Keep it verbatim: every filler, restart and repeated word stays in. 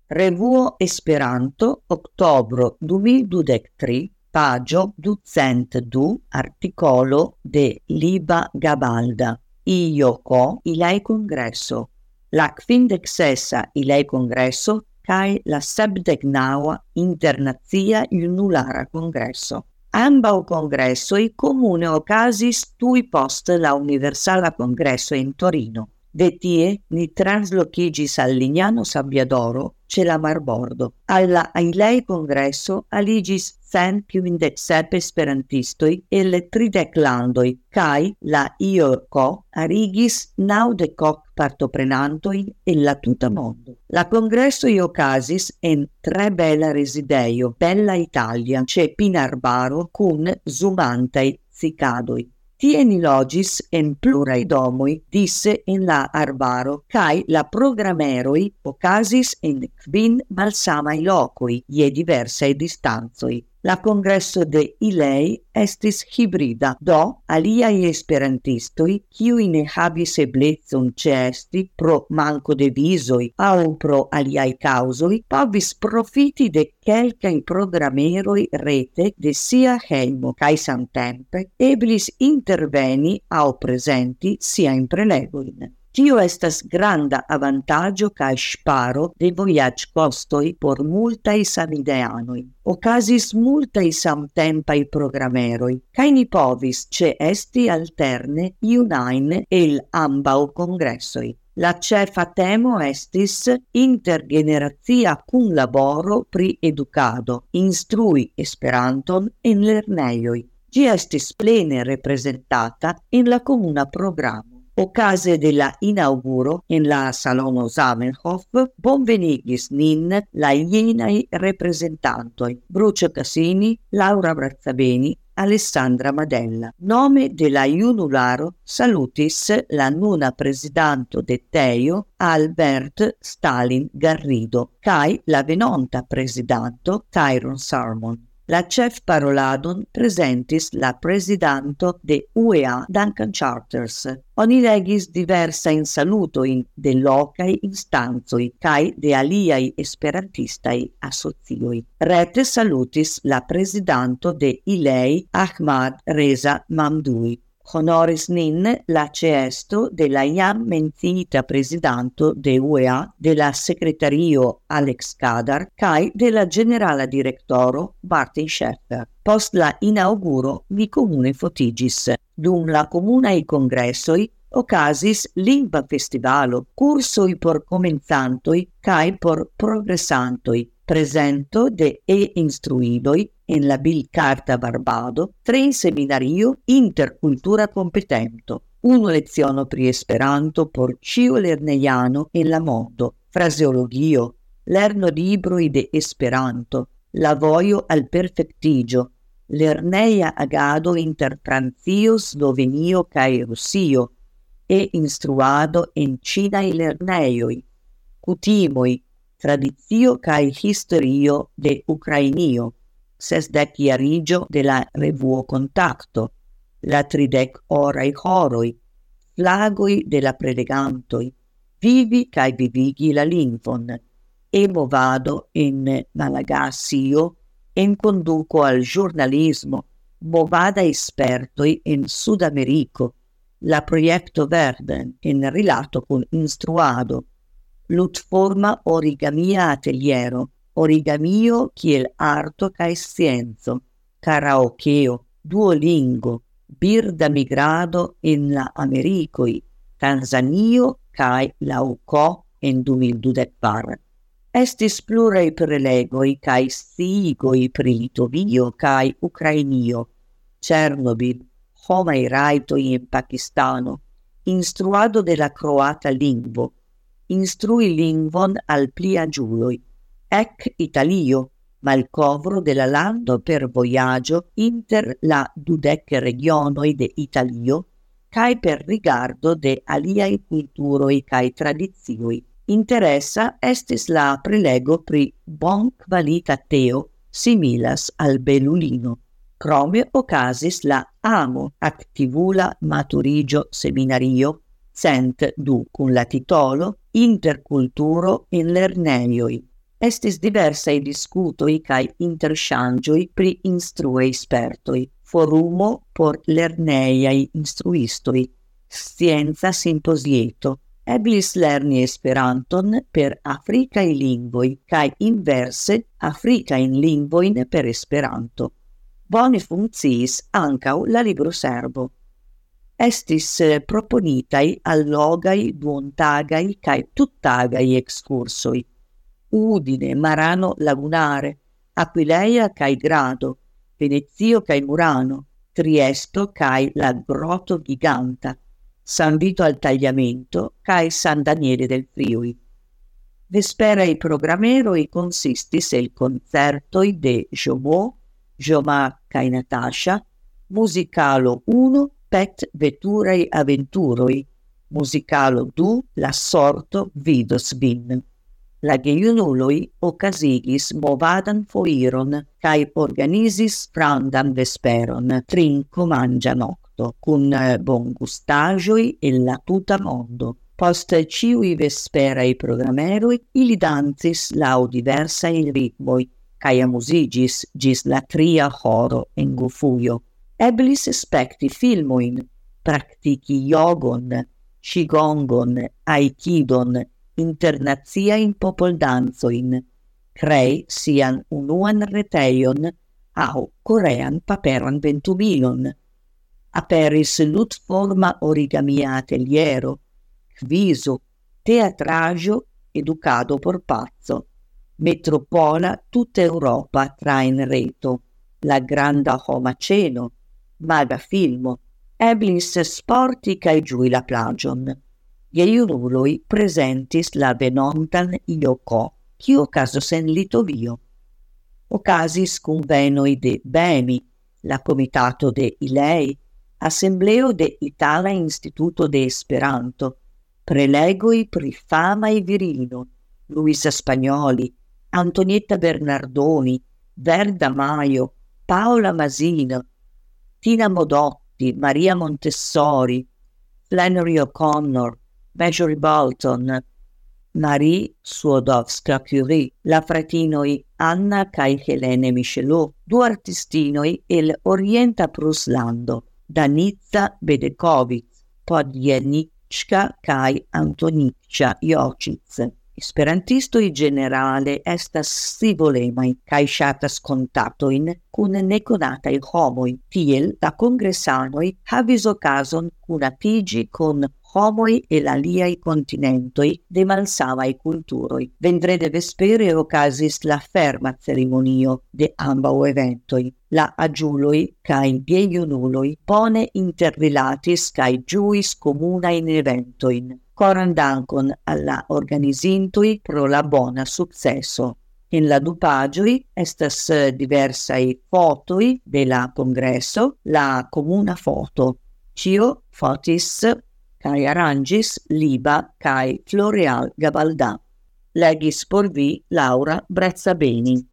Revuo Esperanto, oktobro duemildudek tri, pagio ducent du, articolo de Liba Gabalda. Io co ilai congresso. La kvindek sesa ilai congresso kai la sepdek naŭa internacia junulara congresso. Ambaŭ kongresoj komune okazis tuj post la Universala Kongreso en Torino. De tie ni translokiĝis al Lignano Sabbiadoro ĉe la marbordo. Al la ilai congresso aliĝis cent kvindek sep esperantistoj el tridek landoj kaj la I O C O arigis naŭdek ok partoprenantojn el la tuta mondo. La kongresoj okazis en tre bela rezidejo, Bella Italia, ĉe Pinarbaro kun zumantaj cikadoj. Tie ni logis en pluraj domoj dise en la arbaro kaj la programeroj okazis en kvin malsamaj lokoj je diversaj distancoj. La congresso de ilei estis hibrida, do aliai esperantistoi, kiui ne havis eblecon ĉeesti pro manco de visoi aŭ pro aliai causoi, povis profiti de kelkaj programeroj rete de sia hejmo kaj samtempe eblis interveni aŭ prezenti siajn prelegojn. Tio estas granda avantaggio kaj ŝparo de vojaĝ-kostoj por multaj samideanoj. Okazis multaj samtempaj programeroj, kaj ni povis ĉeesti alterne iunajn el ambaŭ kongresoj. La ĉefa temo estis intergeneracia kunlaboro pri edukado, instrui Esperanton en lernejoj. Ĝi estis plene reprezentata en la komuna programo. Ocase de la inauguro en la Salono Zamenhof bonvenigis nin la jenaj reprezentantoj Brucio Cassini, Laura Brazzabeni, Alessandra Madella. Nome de la junularo salutis la nuna presidanto de Tejo Albert Stalin Garrido kaj la venonta presidanto Tyrone Sarmon. La chef paroladon presentis la presidanto de U E A Duncan Charters. Oni legis diversajn salutojn de lokaj instancoj kaj de aliaj esperantistaj asocioj. Rete salutis la presidanto de ilei Ahmad Reza Mamdouh. Honoris nin la ĉeesto de la jam menciita presidanto de U E A, de la sekretario Alex Kadar kaj de la ĝenerala direktoro Martin Scheffer. Post la inauguro ni komune fotiĝis. Dum la komunaj kongresoj okazis lingva festivalo, kursoj por komencantoj kaj por progresantoj, presento de e-instruidoj en la Bilcarta Barbado, tren seminario intercultura competento, unu leziono pri Esperanto por ĉiu lernejano en la mondo, fraseologio, lerno libroj de Esperanto, la vojo al perfektiĝo, lerneja agado inter Francio, Slovenio kaj Rusio, e instruado en ĉinaj lernejoj, kutimoj, tradicio kaj historio de Ukrainio, sesdek jarigio de la revuo Contacto, la tridek oraj horoj, flagoj de la prelegantoj, vivi kaj vivigi la lingvon, e movado en Malagasio, en conduco al giornalismo, movada espertoj en Sudameriko, la proyecto Verden en rilato con instruado, lutforma origamia ateliero, origamio kiel arto kaj scienco, karaokeo, duolingo, birda migrado en la Amerikoj, Tanzanio kaj la U C O en duemildudek-kvar. Estis pluraj prelegoj kaj sciigoj pri Litovio kaj Ukrainio, Chernobyl, homaj rajtoj en Pakistano, instruado de la kroata lingvo, instrui lingvon al pli aĝuloj, ec Italio, malkovro de la lando per vojaĝo inter la dudek regionoj de Italio kaj per rigardo de aliaj kulturoj kaj tradicioj. Interesa estis la prelego pri bonkvalita teo similas al belulino. Krome okazis la amo aktivula maturiĝo seminario cent du kun la titolo Interkulturo en lernejoj. Estis diversaj diskutoj kaj interŝanĝoj pri instruaj spertoj, forumo por lernejaj instruistoj, scienca simpozieto. Eblis lerni Esperanton per afrikaj lingvoj kaj inverse afrikajn lingvojn per Esperanto. Bone funkciis ankaŭ la libroservo. Estis proponitaj allogaj duontagaj kaj tuttagaj ekskursoj. Udine, Marano Lagunare, Aquileia kaj Grado, Venezio kaj Murano, Triesto kaj la Groto Giganta, San Vito al Tagliamento kaj San Daniele del Friuli. Vesperaj programeroj konsistis el koncertoj de Jomo, Joma kaj Natasha, Muzikalo uno, Pet Veturaj Aventuroj, Muzikalo du, La Sorto Vidos Vin. La gejunuloj okazigis movadan foiron kaj organizis grandan vesperon, trinko manĝa nokto, kun bongustaĵoj el la tuta mondo. Post ĉiuj vesperaj programeroj ili dancis laŭ diversaj ritmoj kaj amuziĝis ĝis la tria horo en Gufujo. Eblis spekti filmojn, praktiki jogon, ŝigongon, aikidon, internaciajn popoldanzojn, krei sian unuan retejon aŭ korean paperan ventumilon. Aperis ludforma origamia ateliero, kvizo, teatraĵo, edukado por paco, metropola tuta Eŭropa trajnreto, la granda homa ĉeno, maga filmo, eblis sporti kaj ĝui la plaĝon. Gejunuloj prezentis la venontan Ioko, kio okazos en Litovio. Okazis kunvenoj de Bemi, la Komitato de Ilei, Asembleo de Itala Instituto de Esperanto, prelegoj pri famaj virino, Luisa Spagnoli, Antonietta Bernardoni, Verda Maio, Paola Masino, Tina Modotti, Maria Montessori, Flannery O'Connor, Marjorie Bolton, Marie Skłodowska-Curie, la fratinoj Anna kaj Helene Michelot, du artistinoj el Orienta Pruslando, Danica Bedekovic, Podjedniczka kaj Antonicza Jocic. Esperantistoj ĝenerale estas scivolemaj kaj ŝatas kontaktojn kun nekonataj homoj. Tiel la kongresanoj havis okazon kunatiĝi kun homoj el aliaj kontinentoj de malsamaj kulturoj. Vendrede vespere okazis la ferma ceremonio de ambaŭ eventoj. La aĝuloj kaj gejunuloj bone interrilatis kaj ĝuis komunajn eventojn. Koran dankon alla organizintoj pro la bona sukceso. En la du paĝoj estas diversaj fotoj de la kongreso, la komuna foto. Ĉio fotis kaj aranĝis Liba kaj Floreal Gabaldà. Legis por vi Laura Brezzabeni.